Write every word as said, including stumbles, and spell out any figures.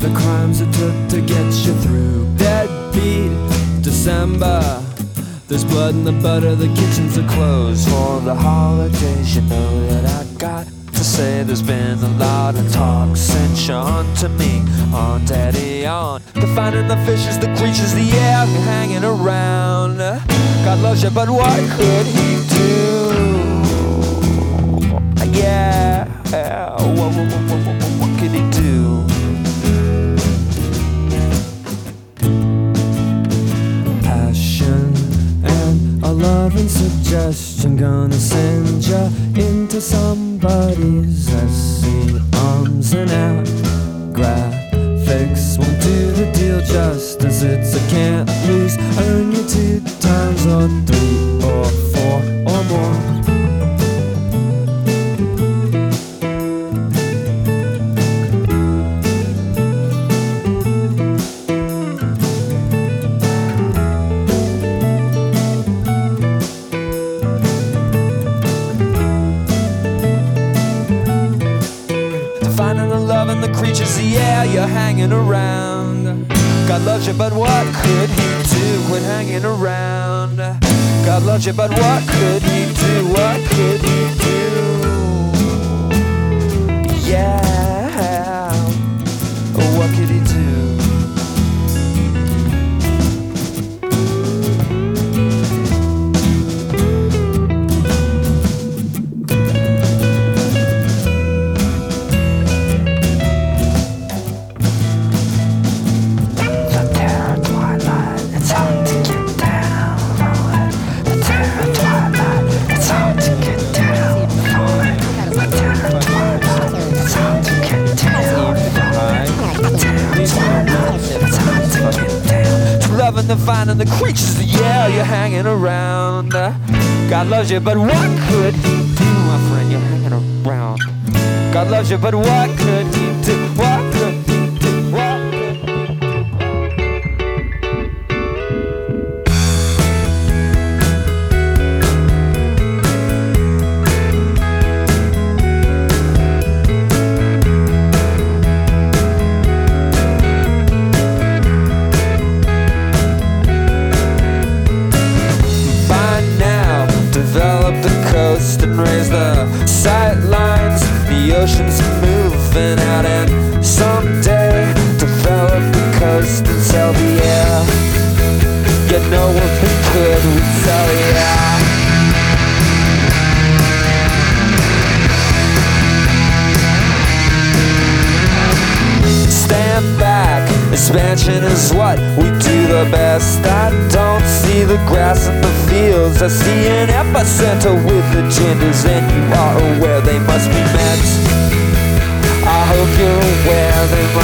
the crimes it took to get you through. Deadbeat December, there's blood in the butter, the kitchens are closed. For the holidays, you know that I got to say there's been a lot of talk since you're on to me, on daddy, on the finding the fishes, the creatures, the air hanging around. God loves you, but what could he do? Yeah, what, what, what, what, what could he do? Passion and a loving suggestion, gonna send you into somebody's S C arms and out. Graphics won't do the deal justice, it's a can't lose. Earn you two times or three or four or more. The creatures, the air, you're hanging around. God loves you, but what could he do when hanging around? God loves you, but what could he do? What could he do? Yeah, what could he do? Loving the finding the creatures, yeah, you're hanging around. God loves you, but what could he do, my friend? You're hanging around. God loves you, but what could he do? What could he do? What could and raise the sight lines, the ocean's moving out, and someday develop the coast and sell the air. You know what we could, we sell the air. Stand back, expansion is what we do the best. I don't see the grass in the fields, I see an epicenter with agendas, and you are aware they must be met. I hope you're aware they must